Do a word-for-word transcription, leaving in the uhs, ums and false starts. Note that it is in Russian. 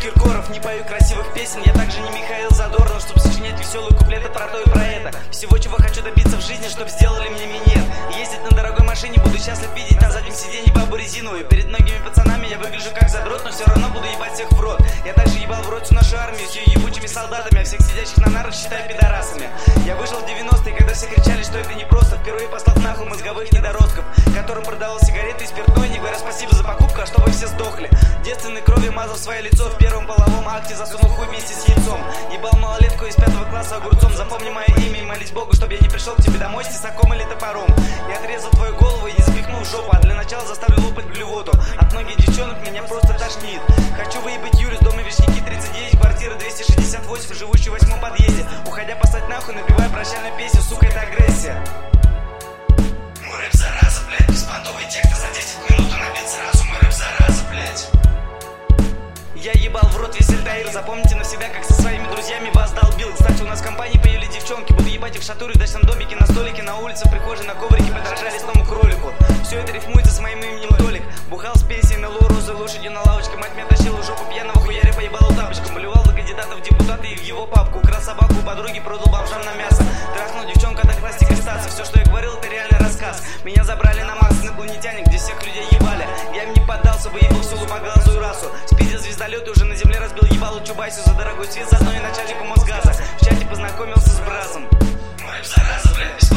Киркоров, не пою красивых песен. Я также не Михаил Задорнов, чтобы сочинять веселые куплеты про то и про это. Всего, чего хочу добиться в жизни, чтоб сделали мне минет. Ездить на дорогой машине, буду счастлив видеть на заднем сиденье бабу резиновую. Перед многими пацанами я выгляжу как задрот, но все равно буду ебать всех в рот. Я также ебал в рот всю нашу армию с ее ебучими солдатами, а всех сидящих на нарах считаю пидорасами. Я выжил в девяностые, когда все кричали, что это непросто, впервые послав нахуй мозговых недоростков, которым продавал сигареты и спиртное, не говоря спасибо за покупку, а чтобы все сдохли. Девственной кровью мазал свое лицо в первом половом акте, засунул хуй вместе с яйцом. Ебал малолетку из пятого класса огурцом. Запомни мое имя и молись Богу, чтобы я не пришел к тебе домой с тесаком или топором. Я отрезал твою голову и не запихнул в жопу, а для начала заставлю лопать блювоту. От многих девчонок меня просто тошнит. Хочу выебать Юрию с дома Вишняки тридцать девять, квартира двести шестьдесят восемь, живущий в восьмом подъезде. Уходя послать нахуй, напевая прощальную песню, сука, это агрессия. Мой рэп зараза, блядь, беспонтовый текст за десять минут и набит сразу. Мой рэп зараза, блядь. Я ебал в рот весь Эльтаир, запомните навсегда, как со своими друзьями вас долбил. Кстати, у нас в компании появились девчонки, буду ебать их в шатуре, в дачном домике, на столике, на улице, в прихожей, на коврике, подражали лесному кролику. Все это рифмуется с моим именем Толик. Бухал с пенсией на ло, розой лошадью на лавочке, мать меня тащила в жопу пьяного хуяря, поебала тапочком, болевал за кандидатов в депутаты и в его папку, украл собаку у подруги, продал бомжам на мясо, трахнул девчонку от классика статься. Все, что я говорил, это реальный рассказ. Меня забрали на Марс инопланетяне, где всех людей ебали. Я им не поддался, выебал всю лупоглазую расу. Спидер звездолеты уже на земле разбил ебалу Чубайсу за дорогой свет, заодно и начальнику Мосгаза. В чате познакомился с бразом. Мой рэп зараза, блядь.